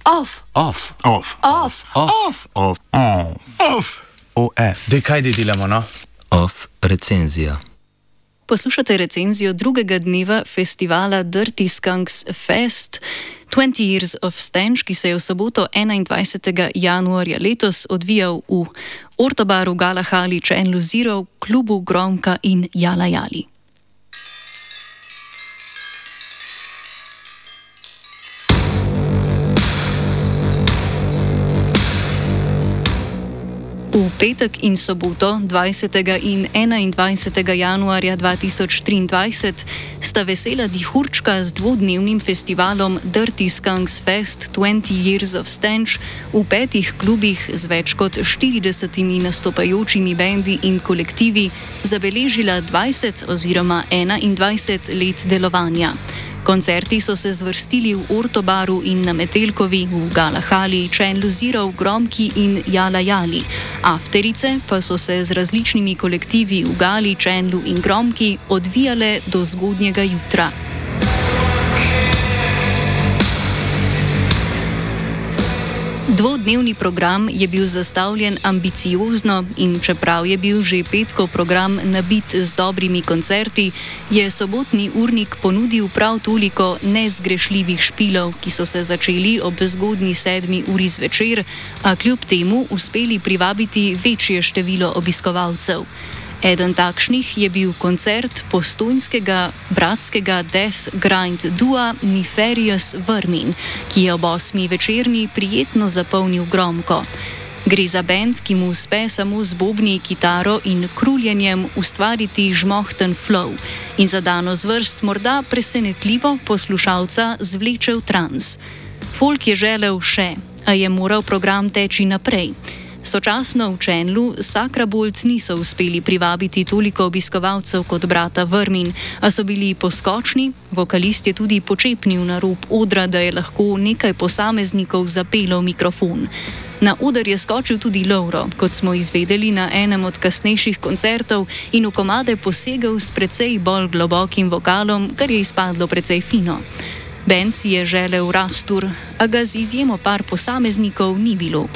Off. Off. Off. Off. Off. Off. Off. OF. Dej, kaj delamo, no? Off recenzija. Poslušate recenzijo drugega dneva festivala Dirty Skunks Fest 20 Years of Stench, ki se je v soboto 21. januarja letos odvijal v Ortobaru, Galahali, Chandlu Zero, klubu Gromka in Jala Jali. V petek in soboto 20. in 21. januarja 2023 sta vesela dihurčka z dvodnevnim festivalom Dirty Skunks Fest 20 Years of Stench v 5 klubih z več kot 40 nastopajočimi bendi in kolektivi zabeležila 20 oziroma 21 let delovanja. Koncerti so se zvrstili v Ortobaru in na Metelkovi, v Galahali, Chandlu Zero, Gromki in Jala Jali. Afterice pa so se z različnimi kolektivi v Gali, Chandlu in Gromki odvijale do zgodnjega jutra. Dvodnevni program je bil zastavljen ambiciozno in čeprav je bil že petkov program nabit z dobrimi koncerti, je sobotni urnik ponudil prav toliko nezgrešljivih špilov, ki so se začeli ob zgodnji 7. uri zvečer, a kljub temu uspeli privabiti večje število obiskovalcev. Eden takšnih je bil koncert postojnskega bratskega death grind dua Nefarious Vermin, ki je ob 8. večerni prijetno zapolnil Gromko. Gre za bend, ki mu uspe samo z bobni, kitaro in kruljenjem ustvariti žmohten flow in za dano zvrst morda presenetljivo poslušalca zvleče v trans. Folk je želel še, a je moral program teči naprej. Sočasno v Chandlu Sakrabolt niso uspeli privabiti toliko obiskovalcev kot brata Vermin, a so bili poskočni, vokalist je tudi počepnil na rob odra, da je lahko nekaj posameznikov zapelo mikrofon. Na oder je skočil tudi Lovro, kot smo izvedeli na enem od kasnejših koncertov, in v komade posegel s precej bolj globokim vokalom, kar je izpadlo precej fino. Band si je želel rastur, a ga z izjemo par posameznikov ni bilo.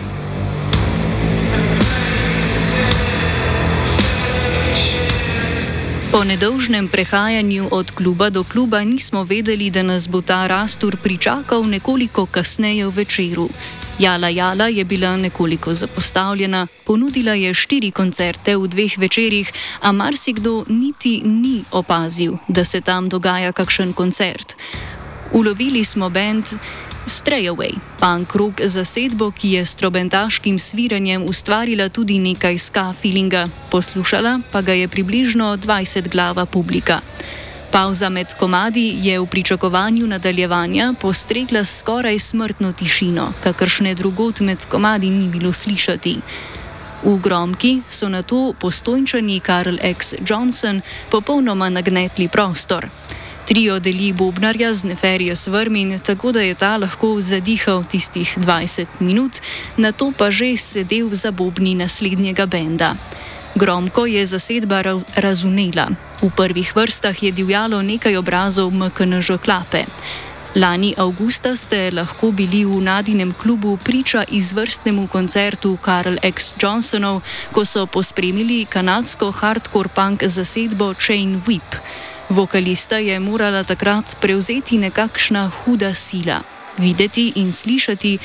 Po nedolžnem prehajanju od kluba do kluba nismo vedeli, da nas bo ta rastur pričakal nekoliko kasneje v večeru. Jala Jala je bila nekoliko zapostavljena, ponudila je 4 koncerte v 2 večerih, a marsikdo niti ni opazil, da se tam dogaja kakšen koncert. Ulovili smo band Stray Away, punk rock zasedbo, ki je s trobentaškim sviranjem ustvarila tudi nekaj ska feelinga, poslušala pa ga je približno 20 glava publika. Pavza med komadi je v pričakovanju nadaljevanja postregla s skoraj smrtno tišino, kakršne drugod med komadi ni bilo slišati. V Gromki so nato Postojnčani Karl X. Johnson popolnoma nagnetli prostor. Trio deli bobnarja z Nefarious Vermin, tako da je ta lahko zadihal tistih 20 minut, nato pa že sedel za bobni naslednjega benda. Gromko je zasedba razunela. V prvih vrstah je divjalo nekaj obrazov MKNŽ Klape. Lani avgusta ste lahko bili v Nadinem klubu priča izvrstnemu koncertu Karl X. Johnsonov, ko so pospremili kanadsko hardcore punk zasedbo Chain Whip. Vokalista je morala takrat prevzeti nekakšna huda sila. Videti in slišali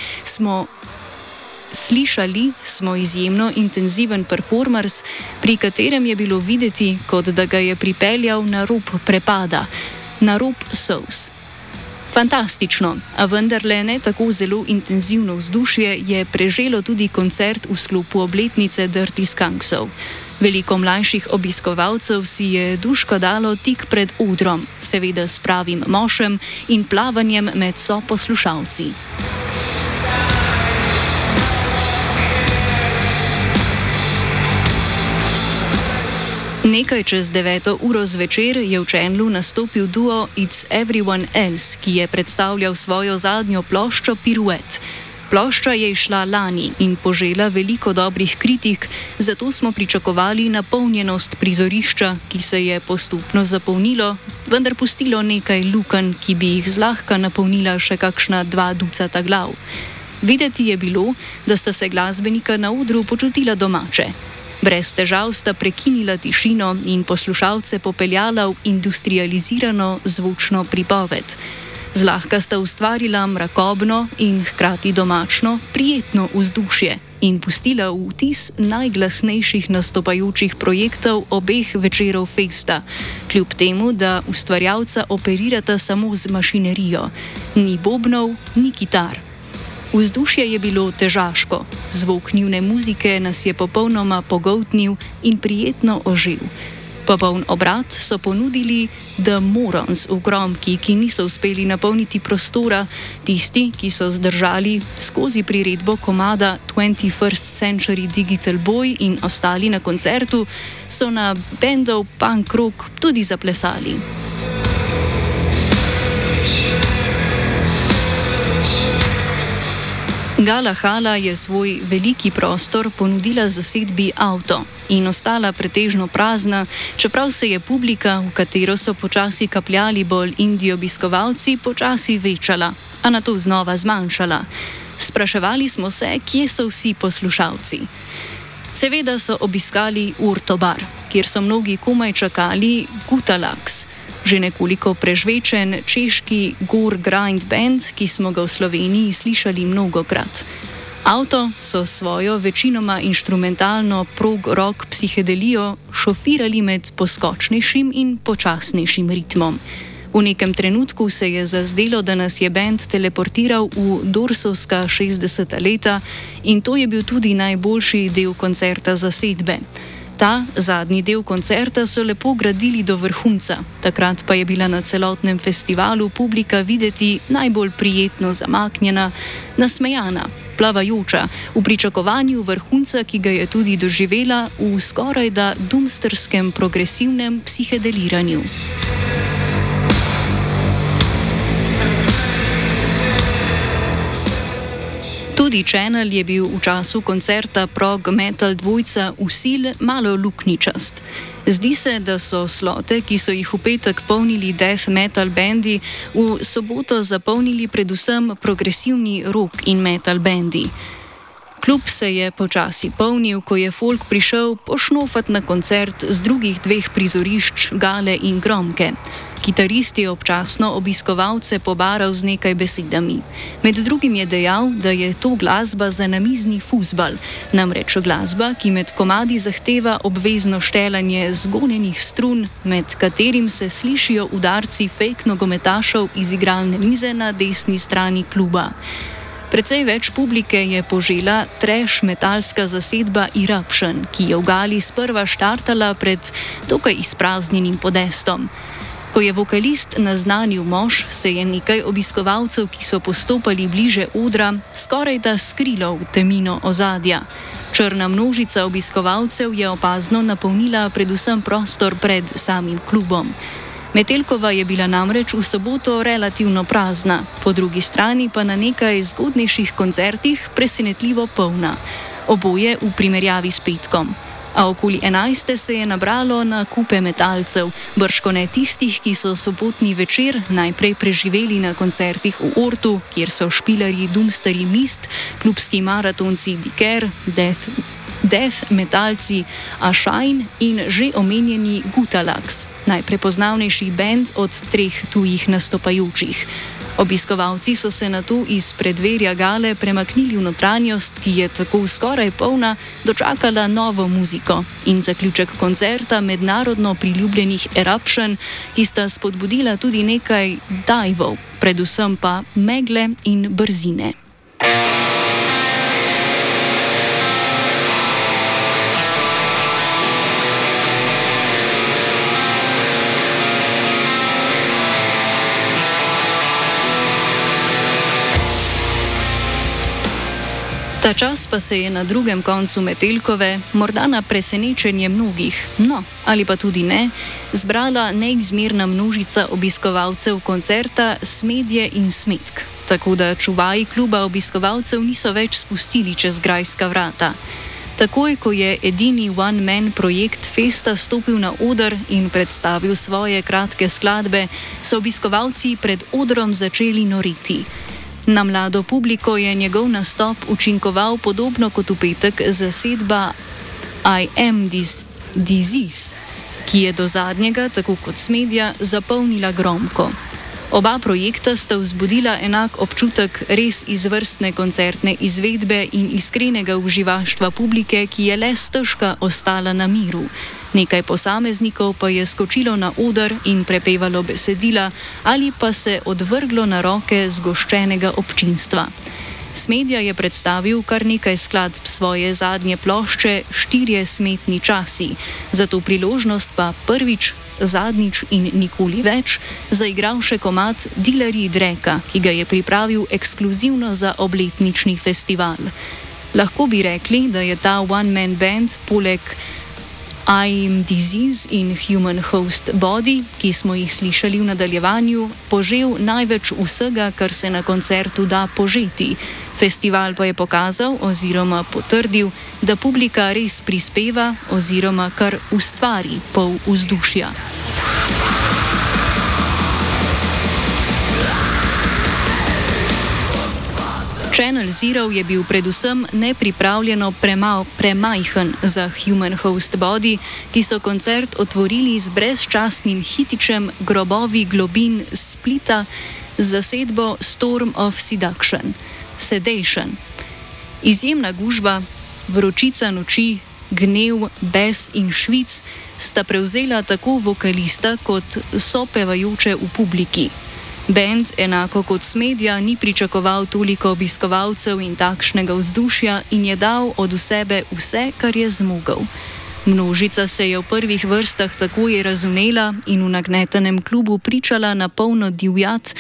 smo izjemno intenziven performance, pri katerem je bilo videti, kot da ga je pripeljal na rob prepada, na rob solz. Fantastično, a vendarle ne tako zelo intenzivno vzdušje je preželo tudi koncert v sklopu obletnice Dirty Skunksov. Veliko mlajših obiskovalcev si je duško dalo tik pred odrom, seveda s pravim mošem in plavanjem med soposlušalci. Nekaj čez 9. uro zvečer je v Chandlu nastopil duo It's Everyone Else, ki je predstavljal svojo zadnjo ploščo Piruet. Plošča je izšla lani in požela veliko dobrih kritik, zato smo pričakovali napolnjenost prizorišča, ki se je postopno zapolnilo, vendar pustilo nekaj lukenj, ki bi jih zlahka napolnila še kakšna 2 ducata glav. Videti je bilo, da sta se glasbenika na odru počutila domače. Brez težav sta prekinila tišino in poslušalce popeljala v industrializirano zvočno pripoved. Zlahka sta ustvarila mrakobno in hkrati domačno, prijetno vzdušje in pustila vtis najglasnejših nastopajočih projektov obeh večerov festa, kljub temu, da ustvarjalca operirata samo z mašinerijo. Ni bobnov, ni kitar. Vzdušje je bilo težaško, zvok njune muzike nas je popolnoma pogoltnil in prijetno ožil. Popoln obrat so ponudili The Morons v Gromki, ki niso uspeli napolniti prostora, tisti, ki so zdržali skozi priredbo komada 21st Century Digital Boy in ostali na koncertu, so na bendov punk rock tudi zaplesali. Gala Hala je svoj veliki prostor ponudila zasedbi Avto in ostala pretežno prazna, čeprav se je publika, v katero so počasi kapljali bolj indie obiskovalci, počasi večala, a nato znova zmanjšala. Spraševali smo se, kje so vsi poslušalci. Seveda so obiskali Urtobar, kjer so mnogi komaj čakali Gutalax, že nekoliko prežvečen češki Gore Grind band, ki smo ga v Sloveniji slišali mnogokrat. Avto so svojo večinoma inštrumentalno prog rock psihedelijo šofirali med poskočnejšim in počasnejšim ritmom. V nekem trenutku se je zazdelo, da nas je band teleportiral v dorsovska 60. leta in to je bil tudi najboljši del koncerta zasedbe. Ta zadnji del koncerta so lepo gradili do vrhunca, takrat pa je bila na celotnem festivalu publika videti najbolj prijetno zamaknjena, nasmejana, plavajoča, v pričakovanju vrhunca, ki ga je tudi doživela v skorajda doomsterskem progresivnem psihedeliranju. Tudi Channel je bil v času koncerta prog metal dvojca Usil malo luknjičast. Zdi se, da so slote, ki so jih v petek polnili death metal bendi, v soboto zapolnili predvsem progresivni rock in metal bendi. Klub se je počasi polnil, ko je folk prišel pošnofat na koncert z drugih 2 prizorišč, Gale in Gromke. Kitarist je občasno obiskovalce pobaral z nekaj besedami. Med drugim je dejal, da je to glasba za namizni fuzbal, namreč glasba, ki med komadi zahteva obvezno štelanje zgonjenih strun, med katerim se slišijo udarci fake nogometašev iz igralne mize na desni strani kluba. Precej več publike je požela trash metalska zasedba Eruption, ki je v Gali sprva štartala pred dokaj izpraznjenim podestom. Ko je vokalist naznanil mož, se je nekaj obiskovalcev, ki so postopali bliže odra, skorajda skrilo v temino ozadja. Črna množica obiskovalcev je opazno napolnila predvsem prostor pred samim klubom. Metelkova je bila namreč v soboto relativno prazna, po drugi strani pa na nekaj zgodnejših koncertih presenetljivo polna. Oboje v primerjavi s petkom. A okoli 11. se je nabralo na kupe metalcev, bržkone tistih, ki so sobotni večer najprej preživeli na koncertih v Ortu, kjer so špilarji Doomsteri Mist, klubski maratonci Diker, Death metalci Ashine in že omenjeni Gutalax, najprepoznavnejši band od 3 tujih nastopajočih. Obiskovalci so se nato iz predverja Gale premaknili v notranjost, ki je tako skoraj polna, dočakala novo muziko in zaključek koncerta mednarodno priljubljenih Eruption, ki sta spodbudila tudi nekaj dajvov, predvsem pa megle in brzine. Ta čas pa se je na drugem koncu Metelkove, morda na presenečenje mnogih, no, ali pa tudi ne, zbrala neizmerna množica obiskovalcev koncerta Smedje in Smetk, tako da čuvaji kluba obiskovalcev niso več spustili čez grajska vrata. Takoj, ko je edini one-man projekt Festa stopil na oder in predstavil svoje kratke skladbe, so obiskovalci pred odrom začeli noreti. Na mlado publiko je njegov nastop učinkoval podobno kot v petek zasedba I Am Disease, ki je do zadnjega, tako kot Smedja, zapolnila gromko. Oba projekta sta vzbudila enak občutek res izvrstne koncertne izvedbe in iskrenega uživaštva publike, ki je le stežka ostala na miru. Nekaj posameznikov pa je skočilo na oder in prepevalo besedila ali pa se odvrglo na roke zgoščenega občinstva. Smedja je predstavil kar nekaj skladb svoje zadnje plošče Štirje smetni časi, za to priložnost pa prvič, zadnjič in nikoli več zaigral še komad Dilerji Dreka, ki ga je pripravil ekskluzivno za obletnični festival. Lahko bi rekli, da je ta one-man band poleg I Am Disease in Human Host Body, ki smo jih slišali v nadaljevanju, požel največ vsega, kar se na koncertu da požeti. Festival pa je pokazal oziroma potrdil, da publika res prispeva oziroma kar ustvari pol vzdušja. Channel Zero je bil predvsem nepripravljeno premajhen za Human Host Body, ki so koncert otvorili z brezčasnim hitičem Grobovi globin Splita z zasedbo Storm of Sedation. Izjemna gužba, vročica noči, gnev, bes in švic sta prevzela tako vokalista kot sopevajoče v publiki. Band, enako kot Smedja, ni pričakoval toliko obiskovalcev in takšnega vzdušja in je dal od sebe vse, kar je zmogel. Množica se je v prvih vrstah takoj razumela in v nagnetenem klubu pričela na polno divjat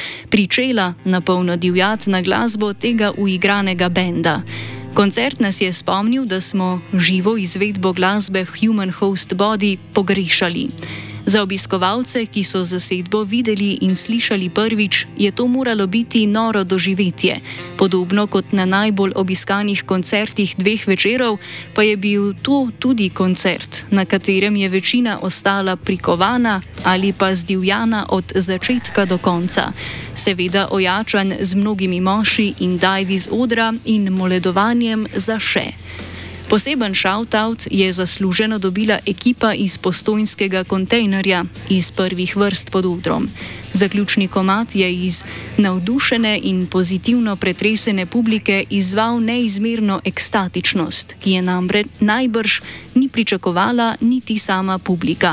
na glasbo tega uigranega benda. Koncert nas je spomnil, da smo živo izvedbo glasbe Human Host Body pogrešali. Za obiskovalce, ki so zasedbo videli in slišali prvič, je to moralo biti noro doživetje. Podobno kot na najbolj obiskanih koncertih dveh večerov, pa je bil to tudi koncert, na katerem je večina ostala prikovana ali pa zdivjana od začetka do konca. Seveda ojačan z mnogimi moši in dajvi z odra in moledovanjem za še. Poseben shout-out je zasluženo dobila ekipa iz Postojnskega kontejnerja iz prvih vrst pod odrom. Zaključni komad je iz navdušene in pozitivno pretresene publike izzval neizmerno ekstatičnost, ki je najbrž ni pričakovala niti sama publika.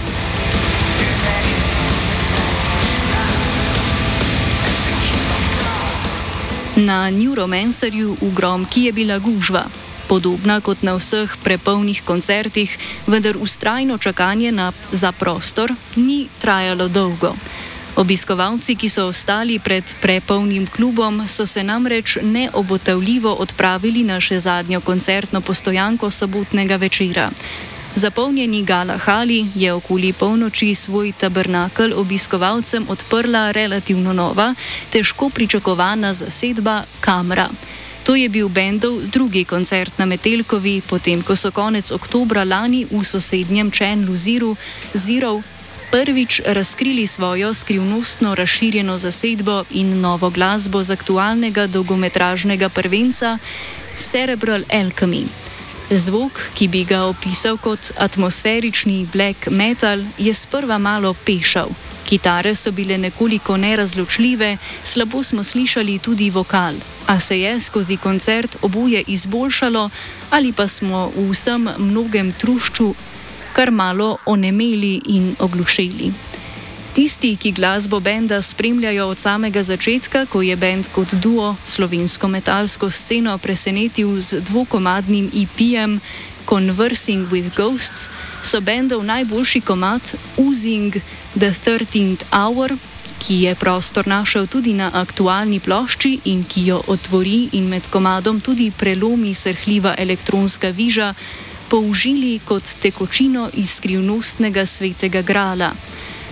Na Neuromancerju v Gromki je bila gužva. Podobna kot na vseh prepolnih koncertih, vendar vztrajno čakanje za prostor ni trajalo dolgo. Obiskovalci, ki so ostali pred prepolnim klubom, so se namreč neobotavljivo odpravili na še zadnjo koncertno postojanko sobotnega večera. Zapolnjeni Gala Hali je okoli polnoči svoj tabernakel obiskovalcem odprla relativno nova, težko pričakovana zasedba Kamra. To je bil bendov drugi koncert na Metelkovi, potem ko so konec oktobra lani v sosednjem Channelu Zero prvič razkrili svojo skrivnostno razširjeno zasedbo in novo glasbo z aktualnega dolgometražnega prvenca Cerebral Alchemy. Zvok, ki bi ga opisal kot atmosferični black metal, je sprva malo pešal. Kitare so bile nekoliko nerazločljive, slabo smo slišali tudi vokal, a se je skozi koncert oboje izboljšalo ali pa smo v vsem mnogem trušču kar malo onemeli in oglušeli. Tisti, ki glasbo benda spremljajo od samega začetka, ko je bend kot duo slovensko metalsko sceno presenetil z dvokomadnim EP-jem Conversing with Ghosts, so bendov najboljši komad Oozing the 13th Hour, ki je prostor našel tudi na aktualni plošči in ki jo otvori in med komadom tudi prelomi srhljiva elektronska viža, použili kot tekočino iz skrivnostnega svetega grala.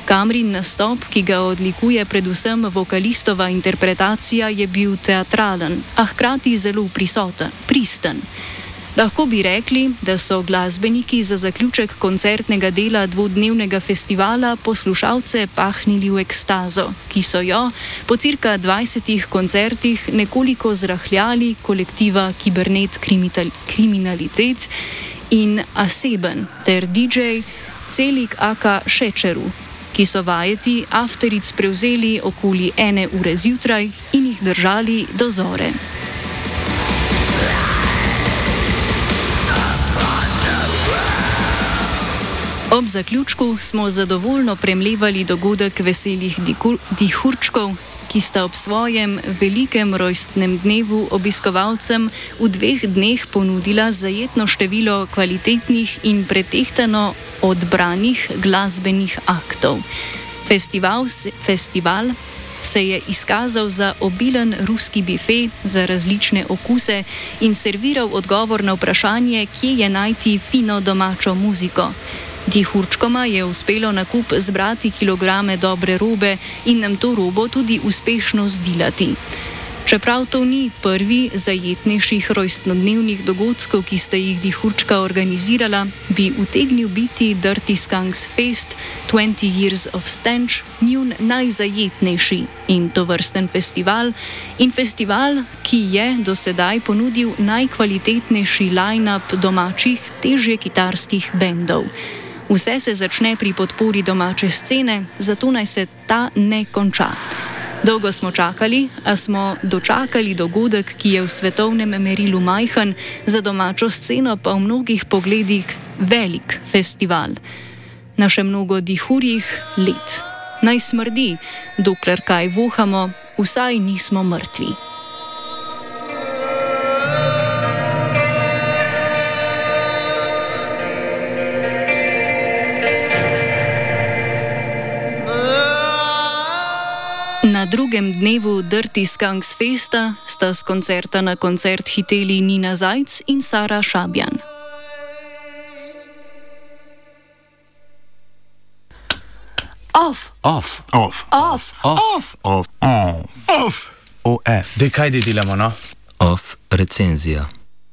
Kamrin nastop, ki ga odlikuje predvsem vokalistova interpretacija, je bil teatralen, a hkrati zelo pristen. Lahko bi rekli, da so glasbeniki za zaključek koncertnega dela dvodnevnega festivala poslušalce pahnili v ekstazo, ki so jo po cirka 20 koncertih nekoliko zrahljali kolektiva Kibernet Kriminalitet in Aseben ter DJ Celik aka Šečeru, ki so vajeti afteric prevzeli okoli 1 ure zjutraj in jih držali do zore. Ob zaključku smo zadovoljno premlevali dogodek veselih dihurčkov, ki sta ob svojem velikem rojstnem dnevu obiskovalcem v 2 dneh ponudila zajetno število kvalitetnih in pretehtano odbranih glasbenih aktov. Festival se je izkazal za obilen ruski bife za različne okuse in serviral odgovor na vprašanje, kje je najti fino domačo muziko. Dihurčkoma je uspelo na kup zbrati kilograme dobre robe in nam to robo tudi uspešno zdilati. Čeprav to ni prvi zajetnejših rojstnodnevnih dogodkov, ki sta jih Dihurčka organizirala, bi utegnil biti Dirty Skunks Fest 20 Years of Stench njun najzajetnejši in tovrsten festival, ki je do sedaj ponudil najkvalitetnejši line-up domačih težje kitarskih bendov. Vse se začne pri podpori domače scene, zato naj se ta ne konča. Dolgo smo čakali, a smo dočakali dogodek, ki je v svetovnem merilu majhen, za domačo sceno pa v mnogih pogledih velik festival. Na še mnogo dihurjih let. Naj smrdi, dokler kaj vohamo, vsaj nismo mrtvi. Na drugem dnevu Dirty Skunks Festa sta s koncerta na koncert hiteli Nina Zajc in Sara Šabjan. Off. Off. Off. Off. Off. Off. Off. Off. Dej, kaj delamo, no? Off recenzija.